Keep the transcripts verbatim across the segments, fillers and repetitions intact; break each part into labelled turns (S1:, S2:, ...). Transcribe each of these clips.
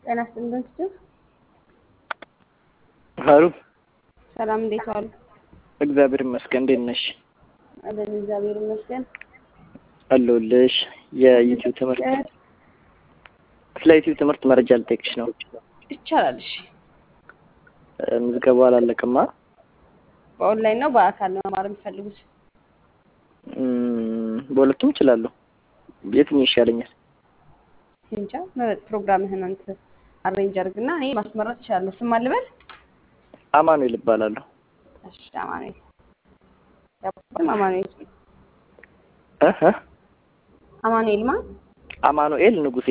S1: ጤና ይስጥልን ስትል
S2: ሀሩ
S1: ሰላም እንዴት ዋሉ?
S2: እግዚአብሔር ይመስገን። እንዴት ነሽ?
S1: አለን እግዚአብሔር ይመስገን።
S2: አለሁልሽ። የዩቲዩብ ትምህርት ስለ ዩቲዩብ ትምህርት መረጃ ልጠይቅሽ ነው።
S1: ይቻላል? እሺ።
S2: ምዝገባው አላለቀማ?
S1: በኦንላይን ነው በአካል ነው መማር የምትፈልጉት?
S2: እም በሁለቱም እችላለሁ። የትኛው ይሻለኛል?
S1: እንጃ ፕሮግራምህን አንተ አሬንጅ አድርግና እኔ ማስመረጥ እችላለሁ። ስም አልበል?
S2: አማኑኤል እባላለሁ።
S1: እሺ አማኑኤል ያባም አማኑኤል
S2: እህ
S1: አማኑኤል ማን?
S2: አማኑኤል ንጉሴ።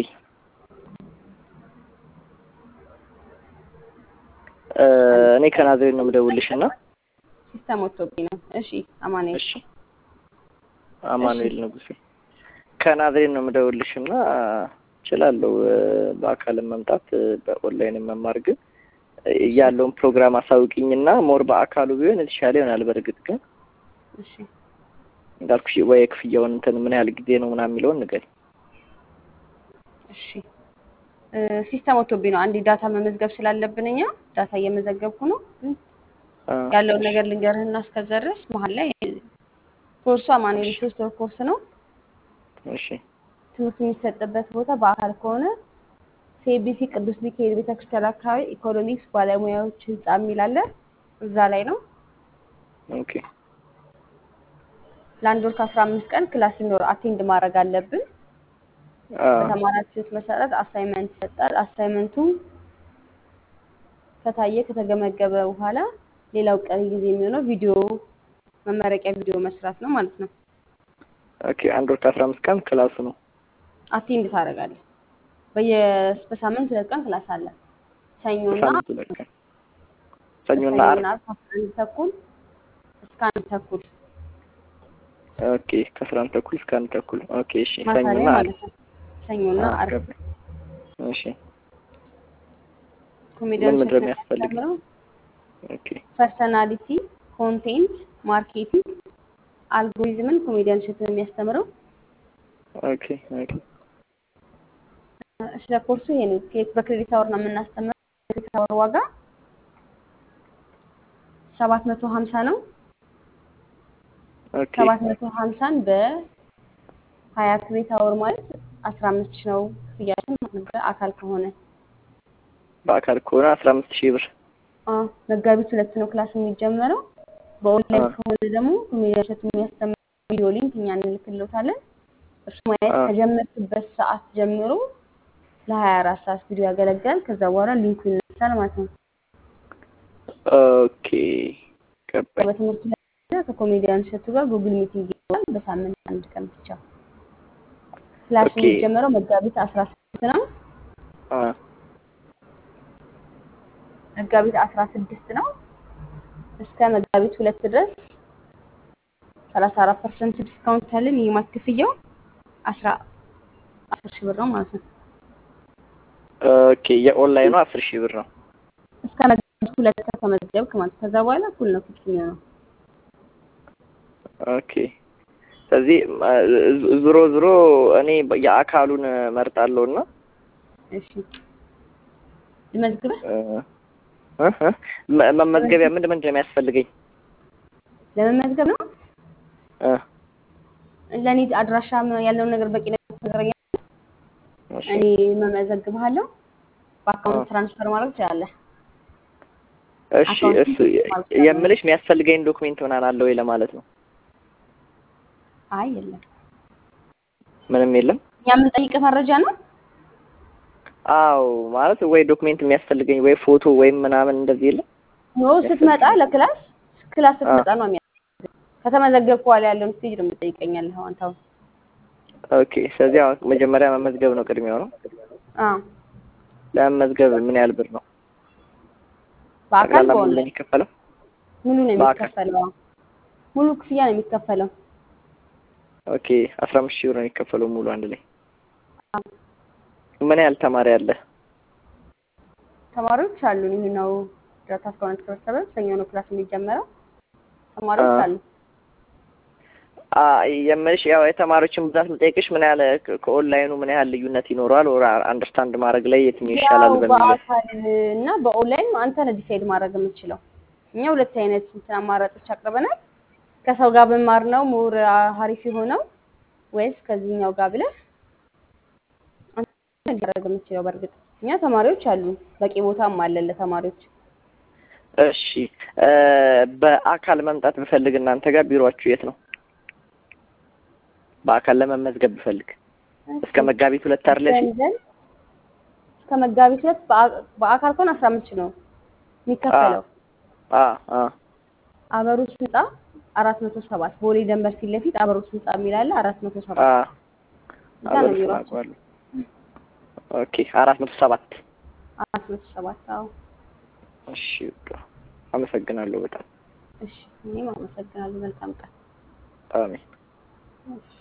S2: እኔ ከናዝሬት ነው የምደውልልሽና
S1: ሲስተም ወጥቶብኝ ነው። እሺ አማኑኤል።
S2: እሺ አማኑኤል ንጉሴ ከናዝሬት ነው የምደውልልሽና እችላለሁ በአካል መምጣት በኦንላይን መማር ግን ያለውን ፕሮግራም አሳውቂኝና ሞር በአካሉ ቢሆን የተሻለ ይሆናል። በርግጥ ግን
S1: እሺ
S2: እንዳልኩሽ ወይ ክፍያውን እንትን ምን ያህል ጊዜ ነው ምናምን የሚለውን ንገሪኝ።
S1: እሺ ሲስተም ወጥቶብኝ ነው። አንዴ ዳታ መመዝገብ ስላለብን እኛ ዳታ እየመዘገብኩ ነው። ያለውን ነገር ልንገርህና እስከዛ ድረስ መሀል ላይ ኮርሱ አማኑኤል ሶስት ወር ኮርስ ነው።
S2: እሺ
S1: ትምህርት የሚሰጥበት ቦታ በአካል ከሆነ ሲኤቢሲ ቅዱስ ሚካኤል ቤተክርስቲያን አካባቢ ኢኮኖሚክስ ባለሙያዎች ህንጻ የሚል አለ። እዛ ላይ ነው።
S2: ኦኬ
S1: ለአንድ ወር ከአስራ አምስት ቀን ክላስ ይኖር አቴንድ ማድረግ አለብን። በተማራችሁት መሰረት አሳይመንት ይሰጣል። አሳይመንቱ ከታየ ከተገመገበ በኋላ ሌላው ቀሪ ጊዜ የሚሆነው ቪዲዮ መመረቂያ ቪዲዮ መስራት ነው ማለት ነው።
S2: ኦኬ አንድ ወር ከአስራ አምስት ቀን ክላሱ ነው።
S1: አቴንድ ታደርጋለህ። በየበሳምንት ሁለት ቀን ክላስ አለ። ሰኞና
S2: ሰኞና ዓርብ
S1: አንድ ተኩል እስከ አንድ ተኩል።
S2: ኦኬ ከአስራ አንድ ተኩል እስከ አንድ ተኩል። ኦኬ እሺ
S1: ሰኞና ዓርብ ሰኞና ዓርብ።
S2: እሺ
S1: ኮሜዲያን
S2: ምን ምንድነው የሚያስፈልገው? ኦኬ
S1: ፐርሰናሊቲ፣ ኮንቴንት፣ ማርኬቲንግ፣ አልጎሪዝምን ኮሜዲያን ሸት ነው የሚያስተምረው።
S2: ኦኬ ኦኬ
S1: ስለ ኮርሱ ይሄ ነው። በክሬዲት አወር ነው የምናስተምረው። ክሬዲት አወር ዋጋ ሰባት መቶ ሀምሳ ነው።
S2: ኦኬ
S1: ሰባት መቶ ሀምሳን በሀያ ክሬዲት አወር ማለት አስራ አምስት ሺህ ነው ክፍያችን ማለት ነው። በአካል ከሆነ
S2: በአካል ከሆነ አስራ አምስት ሺህ ብር።
S1: አዎ መጋቢት ሁለት ነው ክላስ የሚጀመረው። በኦንላይን ከሆነ ደግሞ ኮሜዲያን ሸት የሚያስተምረው ቪዲዮ ሊንክ እኛ እንልክልዎታለን። እሱ ማየት ከጀመርክበት ሰዓት ጀምሮ ለሀያ አራት ሰዓት ቪዲዮ ያገለግላል። ከዛ በኋላ ሊንኩ ይነሳል ማለት ነው።
S2: ኦኬ ገባኝ።
S1: በትምህርቱ ላይ ከኮሜዲያን ሸቱ ጋር ጉግል ሚቲንግ ይኖራል በሳምንት አንድ ቀን ብቻ። ክላስ የሚጀምረው መጋቢት አስራ ስድስት ነው።
S2: አ
S1: መጋቢት አስራ ስድስት ነው እስከ መጋቢት ሁለት ድረስ ሰላሳ አራት ፐርሰንት ዲስካውንት አለን። የማት ክፍያው አስራ አስር ሺህ ብር ነው ማለት ነው።
S2: ኦኬ የኦንላይኑ አስር ሺህ ብር ነው
S1: እስከ መጋቢት ሁለት ከተመዘገብክ ማለት ከዛ በኋላ እኩል ነው ክፍያው ነው።
S2: ኦኬ ስለዚህ ዙሮ ዙሮ እኔ የአካሉን መርጣለሁና
S1: እሺ ልመዝግበህ?
S2: እህ መመዝገቢያ ምንድን ምንድን ነው የሚያስፈልገኝ?
S1: ለመመዝገብ ነው
S2: እ
S1: ለኔ አድራሻ ያለውን ነገር በቂ ነገር ነገረኛ። እኔ መመዘግብሃለሁ። በአካውንት ትራንስፈር ማድረግ ትችላለህ።
S2: እሺ እሱ የምልሽ የሚያስፈልገኝ ዶክሜንት ምናምን አለ ወይ ለማለት ነው።
S1: አይ የለም
S2: ምንም የለም።
S1: እኛ የምንጠይቅህ መረጃ ነው።
S2: አዎ ማለት ወይ ዶክሜንት የሚያስፈልገኝ ወይ ፎቶ ወይም ምናምን እንደዚህ የለም።
S1: ኖ ስትመጣ ለክላስ ክላስ ስትመጣ ነው የሚያስፈልገው። ከተመዘገብኩ በኋላ ያለውን ስቴጅ ነው የምትጠይቀኛለህ አንተ።
S2: ኦኬ ስለዚህ አሁን መጀመሪያ መመዝገብ ነው ቅድሚያው ነው።
S1: አዎ
S2: ለመመዝገብ ምን ያህል ብር ነው?
S1: በአካል ከሆነ
S2: ነው የሚከፈለው?
S1: ሙሉ ነው የሚከፈለው። ሙሉ ክፍያ ነው የሚከፈለው።
S2: ኦኬ አስራ አምስት ሺህ ብር ነው የሚከፈለው ሙሉ አንድ ላይ። ምን ያህል ተማሪ አለ?
S1: ተማሪዎች አሉ። ይሄ ነው ዳታ እስካሁን ተሰበሰበ። ሰኞ ነው ክላስ የሚጀመረው። ተማሪዎች አሉ።
S2: አ የምልሽ ያው የተማሪዎችን ብዛት ልጠይቅሽ ምን ያህል ከኦንላይኑ ምን ያህል ልዩነት ይኖረዋል ወራ አንደርስታንድ ማድረግ ላይ የትኛው ይሻላል በሚል
S1: በአካል እና በኦንላይን አንተ ነህ ዲሳይድ ማድረግ የምትችለው። እኛ ሁለት አይነት እንትን አማራጮች አቅርበናል። ከሰው ጋር ብማር ነው ሞር ሀሪፍ የሆነው ወይስ ከዚህኛው ጋር ብለህ አንተ ነህ ማድረግ የምትችለው። በእርግጥ እኛ ተማሪዎች አሉ፣ በቂ ቦታም አለ ለተማሪዎች።
S2: እሺ በአካል መምጣት ብፈልግ እናንተ ጋር ቢሮአችሁ የት ነው? በአካል ለመመዝገብ ብፈልግ እስከ መጋቢት ሁለት አይደለሽ?
S1: እስከ መጋቢት ሁለት በአካል ከሆነ አስራ አምስት ሺህ ነው የሚከፈለው።
S2: አ አ
S1: አበሩት ህንጻ አራት መቶ ሰባት ቦሌ ደንበር ፊት ለፊት አበሩት ህንጻ የሚል አለ። አራት መቶ ሰባት
S2: አ
S1: እዛ ነው ቢሮአችን።
S2: ኦኬ አራት መቶ ሰባት
S1: አራት መቶ ሰባት አዎ።
S2: እሺ አመሰግናለሁ በጣም።
S1: እሺ እኔም አመሰግናለሁ። መልካም ቀን።
S2: አሜን።